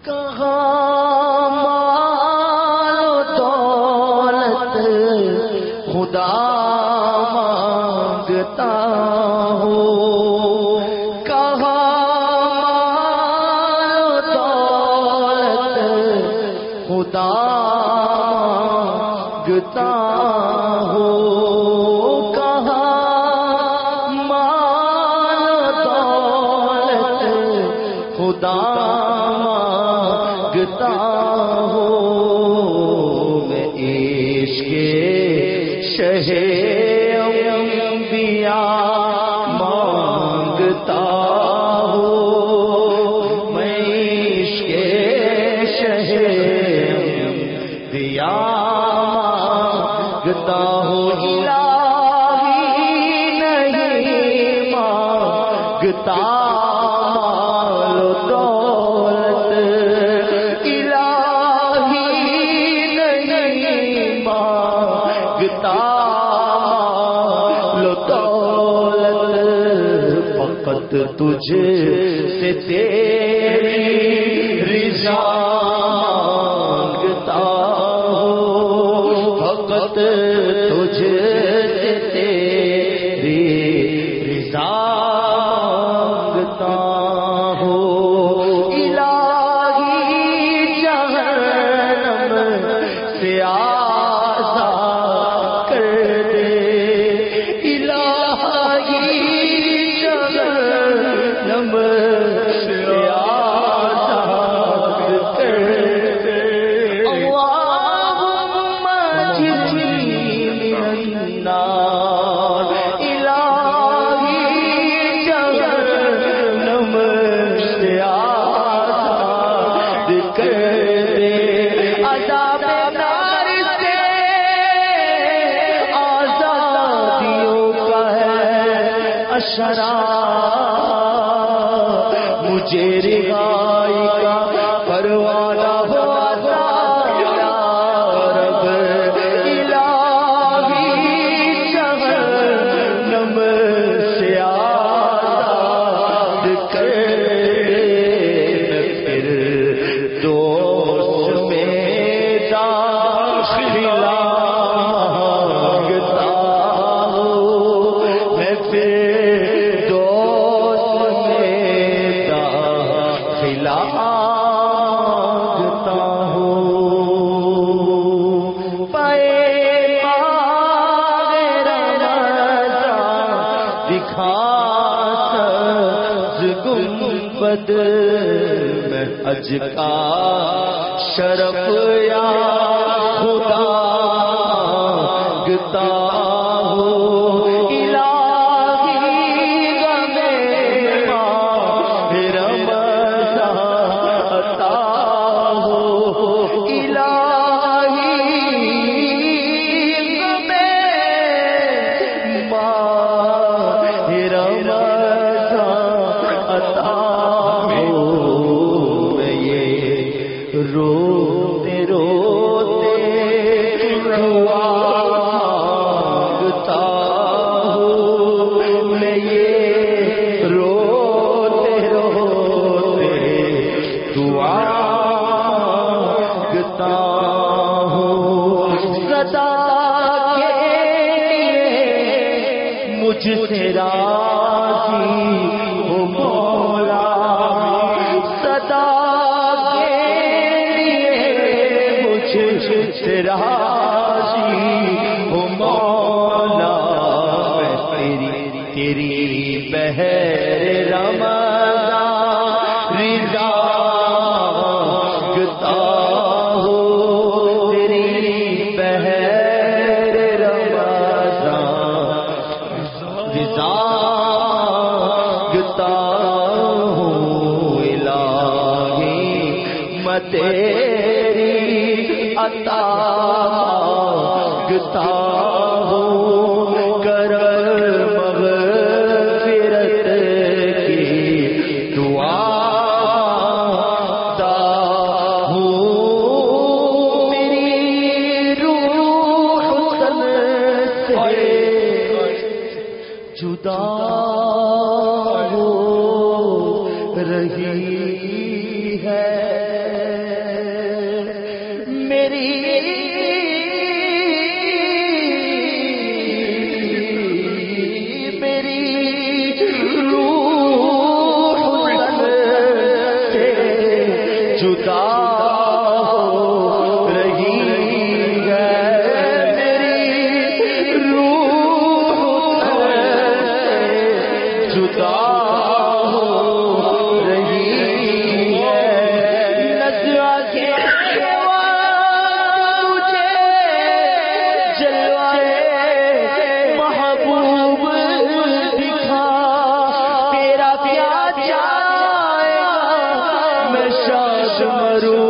کہاں مال و دولت خدا مانگتا ہوں، کہاں مال و دولت خدا مانگتا ہوں، کہاں مال و دولت خدا مانگتا ہوں، میں عشق شہ انبیاء مانگتا ہوں، میں عشق شہ انبیاء مانگتا ہوں، الہی نہیں مانگتا مال و دولت، الہی نہیں مانگتا مال و دولت، فقط تجھ سے تیری رضا مانگتا ہوں، فقط تجھ سے تیری رضا مانگتا ہوں، الہی جہنم سے آزاد کر دے، الہی جہنم سے آزاد کر دے، اللہم اجرنی من النار، الہی جہنم سے آزاد کر دے، عذاب نار سے آزادیوں کا ہے اشارہ، مجھے رہائی کا پروانہ ہو عطا یا رب، الہی جہنم سے آزاد کر دے، پھر دوست میں داخلہ مانگتا ہوں، میں پھر دوست میں داخلہ مانگتا ہوں، پائے باغ رمضان دکھا سبز گنبد میں حج کا شرف یا خدا مانگتا ہوں، الہی غم ماہ رمضان عطا ہو، الہی غم ماہ رمضان عطا ہو، میں یہ روتے روتے دعا مانگتا ہوں، میں یہ روتے روتے دعا مانگتا ہوں، صدا کے لیے مجھ سے راضی ہو مولا، صدا سے راضی ہو مولا، میں تیری بہر رمضان رضا مانگتا ہوں، تیری بہر رمضان رضا مانگتا ہوں، الہی میں تیری عطا مانگتا ہوں، کرم مغفرت کی دعا مانگتا ہوں، میری روح تن سے جدا ہو رہی ہے، مرو